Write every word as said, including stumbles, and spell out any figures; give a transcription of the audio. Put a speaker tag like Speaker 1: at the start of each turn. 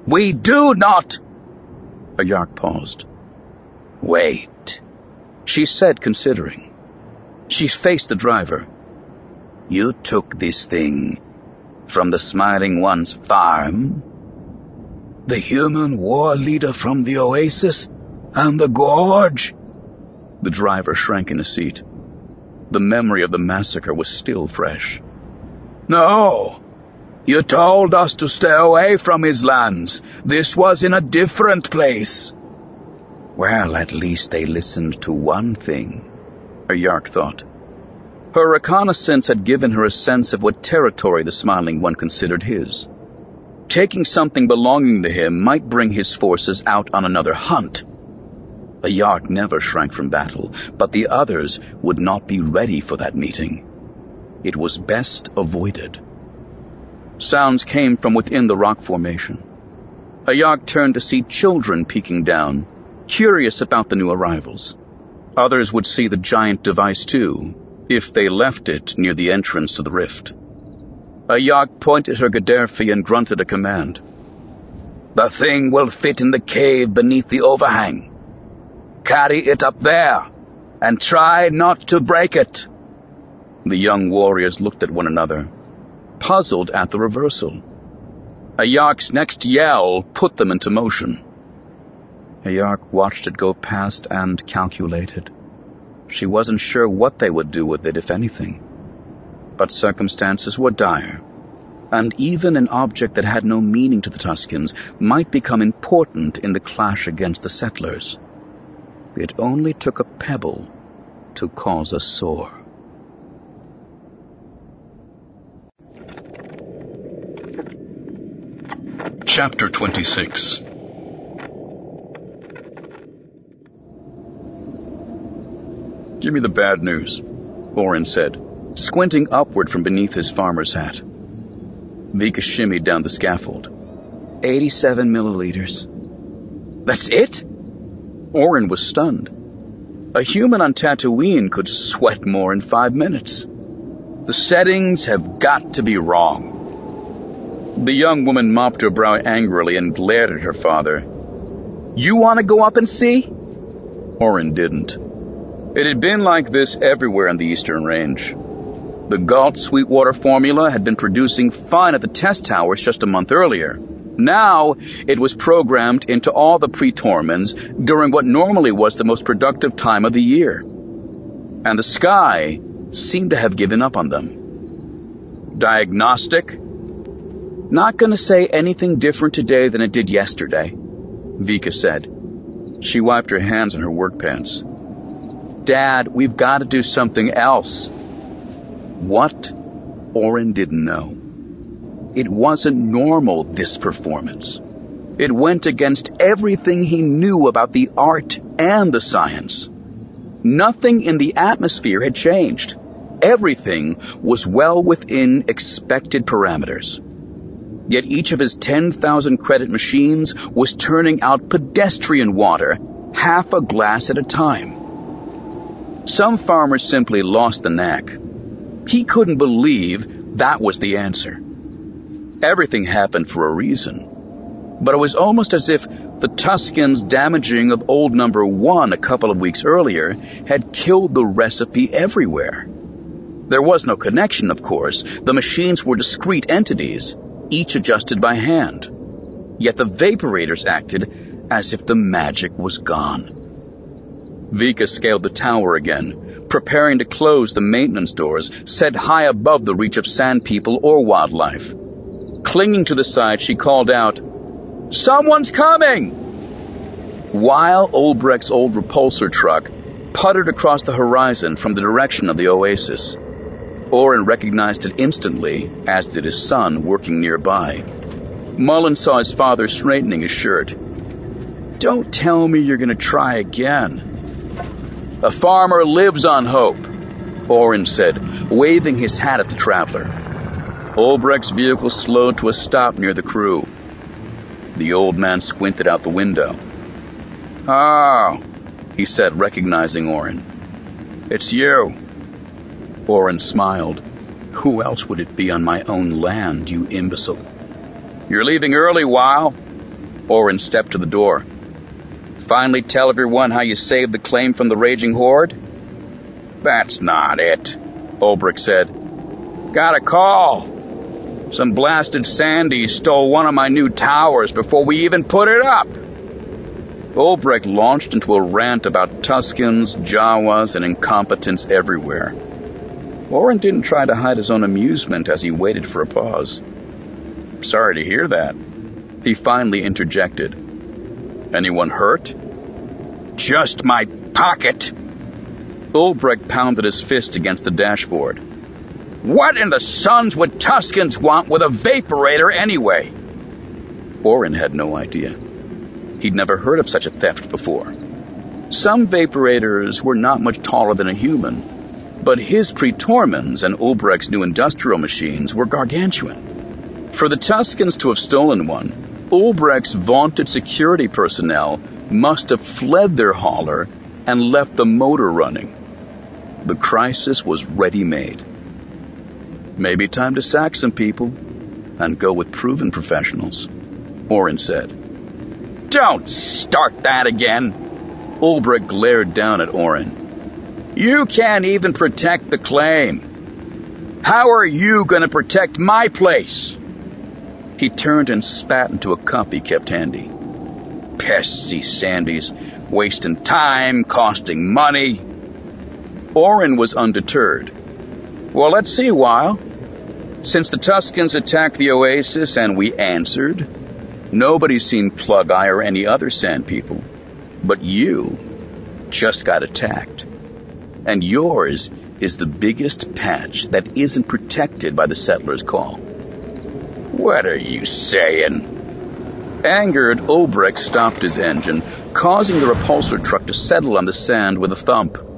Speaker 1: We do not! Ayark paused. Wait, she said, considering. She faced the driver. You took this thing from the Smiling One's farm? The human war leader from the Oasis and the Gorge? The driver shrank in his seat. The memory of the massacre was still fresh. No, you told us to stay away from his lands. This was in a different place. Well, at least they listened to one thing, Ayark thought. Her reconnaissance had given her a sense of what territory the Smiling One considered his. Taking something belonging to him might bring his forces out on another hunt. Ayark never shrank from battle, but the others would not be ready for that meeting. It was best avoided. Sounds came from within the rock formation. Ayark turned to see children peeking down, curious about the new arrivals. Others would see the giant device too, if they left it near the entrance to the rift. Ayark pointed her Gederfi and grunted a command. The thing will fit in the cave beneath the overhang. Carry it up there, and try not to break it. The young warriors looked at one another, puzzled at the reversal. Ayark's next yell put them into motion. Ayark watched it go past and calculated. She wasn't sure what they would do with it, if anything. But circumstances were dire, and even an object that had no meaning to the Tuskens might become important in the clash against the settlers. It only took a pebble to cause a sore. Chapter twenty-six. Give me the bad news, Orin said, squinting upward from beneath his farmer's hat. Vika shimmied down the scaffold. Eighty-seven milliliters. That's it? Orin was stunned. A human on Tatooine could sweat more in five minutes. The settings have got to be wrong. The young woman mopped her brow angrily and glared at her father. You want to go up and see? Orin didn't. It had been like this everywhere in the Eastern Range. The Galt Sweetwater formula had been producing fine at the test towers just a month earlier. Now it was programmed into all the Praetormans during what normally was the most productive time of the year. And the sky seemed to have given up on them. Diagnostic? Not going to say anything different today than it did yesterday, Vika said. She wiped her hands on her work pants. Dad, we've got to do something else. What? Orin didn't know. It wasn't normal, this performance. It went against everything he knew about the art and the science. Nothing in the atmosphere had changed. Everything was well within expected parameters. Yet each of his ten thousand credit machines was turning out pedestrian water, half a glass at a time. Some farmers simply lost the knack. He couldn't believe that was the answer. Everything happened for a reason. But it was almost as if the Tuskens' damaging of old number one a couple of weeks earlier had killed the recipe everywhere. There was no connection, of course. The machines were discrete entities, each adjusted by hand. Yet the vaporators acted as if the magic was gone. Vika scaled the tower again, preparing to close the maintenance doors set high above the reach of sand people or wildlife. Clinging to the side, she called out, Someone's coming! While Olbrecht's old repulsor truck puttered across the horizon from the direction of the oasis. Orin recognized it instantly, as did his son working nearby. Mullen saw his father straightening his shirt. Don't tell me you're going to try again. A farmer lives on hope, Orin said, waving his hat at the traveler. Olbrecht's vehicle slowed to a stop near the crew. The old man squinted out the window. Oh, he said, recognizing Orin. It's you. Orin smiled. Who else would it be on my own land, you imbecile? You're leaving early, Weil. Orin stepped to the door. Finally tell everyone how you saved the claim from the raging horde? That's not it, Ulbrich said. Got a call. Some blasted Sandies stole one of my new towers before we even put it up. Ulbrich launched into a rant about Tuskens, Jawas, and incompetence everywhere. Orin didn't try to hide his own amusement as he waited for a pause. Sorry to hear that, he finally interjected. Anyone hurt? Just my pocket. Ulbrich pounded his fist against the dashboard. What in the suns would Tuskens want with a vaporator anyway? Orin had no idea. He'd never heard of such a theft before. Some vaporators were not much taller than a human, but his Praetormans and Ulbrich's new industrial machines were gargantuan. For the Tuskens to have stolen one, Ulbrich's vaunted security personnel must have fled their hauler and left the motor running. The crisis was ready-made. Maybe time to sack some people and go with proven professionals, Orin said. Don't start that again. Ulbrich glared down at Orin. You can't even protect the claim. How are you going to protect my place? He turned and spat into a cup he kept handy. Pests, these Sandies, wasting time, costing money. Orin was undeterred. Well, let's see, Weil. Since the Tuskens attacked the Oasis and we answered, nobody's seen Plug-Eye or any other Sand people. But you just got attacked. And yours is the biggest patch that isn't protected by the Settlers' Call. What are you saying? Angered, Ulbrich stopped his engine, causing the repulsor truck to settle on the sand with a thump.